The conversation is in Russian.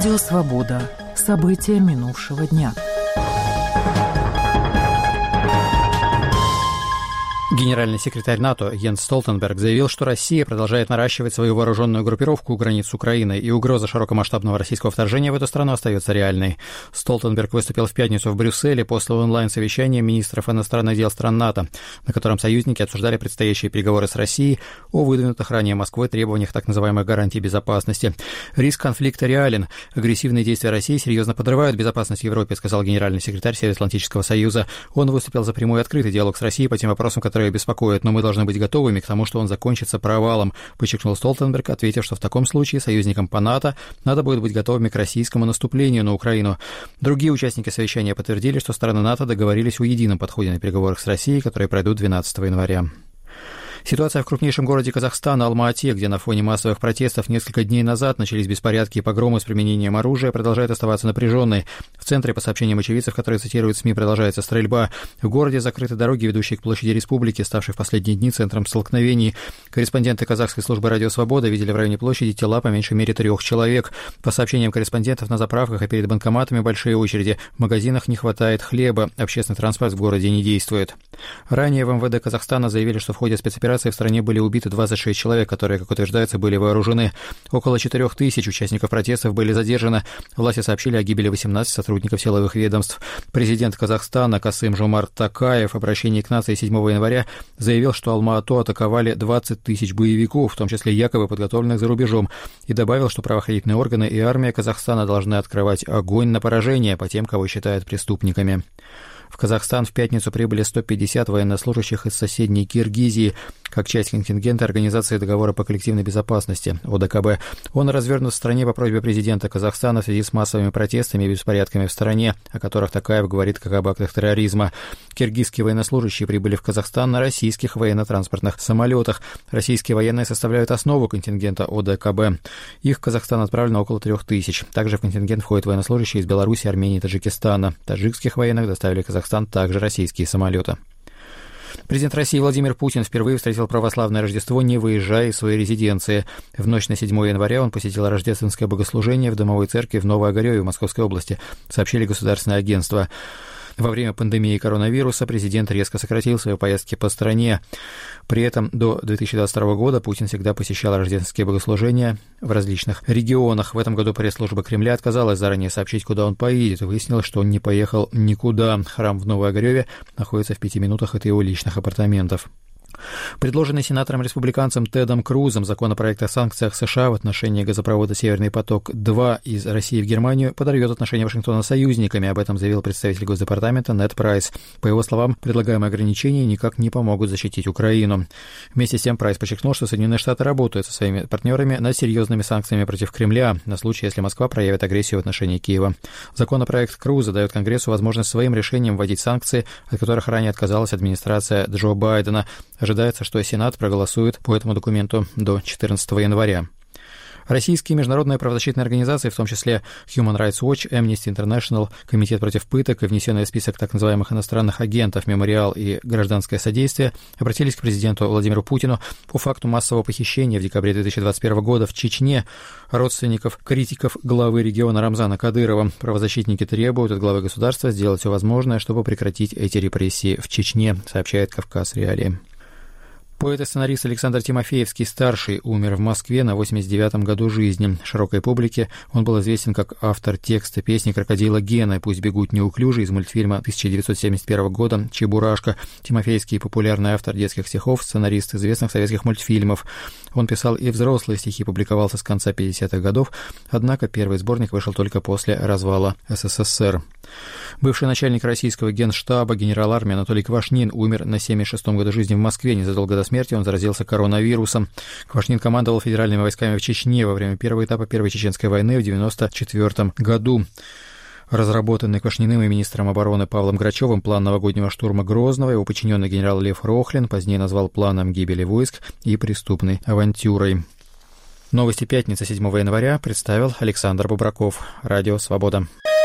Радио «Свобода». События минувшего дня. Генеральный секретарь НАТО Йенс Столтенберг заявил, что Россия продолжает наращивать свою вооруженную группировку у границ с Украиной, и угроза широкомасштабного российского вторжения в эту страну остается реальной. Столтенберг выступил в пятницу в Брюсселе после онлайн-совещания министров иностранных дел стран НАТО, на котором союзники обсуждали предстоящие переговоры с Россией о выдвинутых ранее Москвой требованиях так называемых гарантий безопасности. «Риск конфликта реален. Агрессивные действия России серьезно подрывают безопасность в Европе», сказал генеральный секретарь Североатлантического союза. Он выступил за прямой и открытый диалог с Россией по тем вопросам, которые беспокоит, но мы должны быть готовыми к тому, что он закончится провалом, подчеркнул Столтенберг, ответив, что в таком случае союзникам по НАТО надо будет быть готовыми к российскому наступлению на Украину. Другие участники совещания подтвердили, что стороны НАТО договорились о едином подходе на переговорах с Россией, которые пройдут 12 января. Ситуация в крупнейшем городе Казахстана, Алма-Ате, где на фоне массовых протестов несколько дней назад начались беспорядки и погромы с применением оружия, продолжает оставаться напряженной. В центре, по сообщениям очевидцев, которые цитируют СМИ, продолжается стрельба. В городе закрыты дороги, ведущие к площади Республики, ставшей в последние дни центром столкновений. Корреспонденты казахской службы «Радио Свобода» видели в районе площади тела по меньшей мере 3 человек. По сообщениям корреспондентов, на заправках и перед банкоматами большие очереди. В магазинах не хватает хлеба. Общественный транспорт в городе не действует. Ранее в МВД Казахстана заявили, что в ходе спецоперации в стране были убиты 26 человек, которые, как утверждается, были вооружены. Около 4000 участников протестов были задержаны. Власти сообщили о гибели 18 сотрудников силовых ведомств. Президент Казахстана Касым-Жомарт Токаев в обращении к нации 7 января заявил, что Алма-Ату атаковали 20 000 боевиков, в том числе якобы подготовленных за рубежом, и добавил, что правоохранительные органы и армия Казахстана должны открывать огонь на поражение по тем, кого считают преступниками. В Казахстан в пятницу прибыли 150 военнослужащих из соседней Киргизии, как часть контингента Организации договора по коллективной безопасности, ОДКБ. Он развернут в стране по просьбе президента Казахстана в связи с массовыми протестами и беспорядками в стране, о которых Токаев говорит как об актах терроризма. Киргизские военнослужащие прибыли в Казахстан на российских военно-транспортных самолетах. Российские военные составляют основу контингента ОДКБ. Их в Казахстан отправлено около 3000. Также в контингент входят военнослужащие из Беларуси, Армении и Таджикистана. Таджикских военных доставили в Казахстан также российские самолеты. Президент России Владимир Путин впервые встретил православное Рождество, не выезжая из своей резиденции. В ночь на 7 января он посетил рождественское богослужение в Домовой церкви в Новоогарёве в Московской области, сообщили государственные агентства. Во время пандемии коронавируса президент резко сократил свои поездки по стране. При этом до 2022 года Путин всегда посещал рождественские богослужения в различных регионах. В этом году пресс-служба Кремля отказалась заранее сообщить, куда он поедет, и выяснилось, что он не поехал никуда. Храм в Новоогарёве находится в 5 минутах от его личных апартаментов. Предложенный сенатором-республиканцем Тедом Крузом законопроект о санкциях США в отношении газопровода «Северный поток-2» из России в Германию подорвет отношения Вашингтона с союзниками. Об этом заявил представитель Госдепартамента Нед Прайс. По его словам, предлагаемые ограничения никак не помогут защитить Украину. Вместе с тем Прайс подчеркнул, что Соединенные Штаты работают со своими партнерами над серьезными санкциями против Кремля на случай, если Москва проявит агрессию в отношении Киева. Законопроект Круза дает Конгрессу возможность своим решением вводить санкции, от которых ранее отказалась администрация Джо Байдена. Ожидается, что Сенат проголосует по этому документу до 14 января. Российские международные правозащитные организации, в том числе Human Rights Watch, Amnesty International, Комитет против пыток и внесенный в список так называемых иностранных агентов «Мемориал» и «Гражданское содействие», обратились к президенту Владимиру Путину по факту массового похищения в декабре 2021 года в Чечне родственников критиков главы региона Рамзана Кадырова. Правозащитники требуют от главы государства сделать все возможное, чтобы прекратить эти репрессии в Чечне, сообщает «Кавказ Реалии». Поэт и сценарист Александр Тимофеевский-старший умер в Москве на 89-м году жизни. Широкой публике он был известен как автор текста песни «Крокодила Гена» «Пусть бегут неуклюже» из мультфильма 1971 года «Чебурашка». Тимофеевский — популярный автор детских стихов, сценарист известных советских мультфильмов. Он писал и взрослые стихи, публиковался с конца 50-х годов, однако первый сборник вышел только после развала СССР. Бывший начальник российского генштаба генерал армии Анатолий Квашнин умер на 76-м году жизни в Москве. Незадолго до смерти он заразился коронавирусом. Квашнин командовал федеральными войсками в Чечне во время первого этапа Первой Чеченской войны в 1994 году. Разработанный Квашниным и министром обороны Павлом Грачевым план новогоднего штурма Грозного его подчиненный генерал Лев Рохлин позднее назвал планом гибели войск и преступной авантюрой. Новости пятницы 7 января представил Александр Бубраков. Радио «Свобода».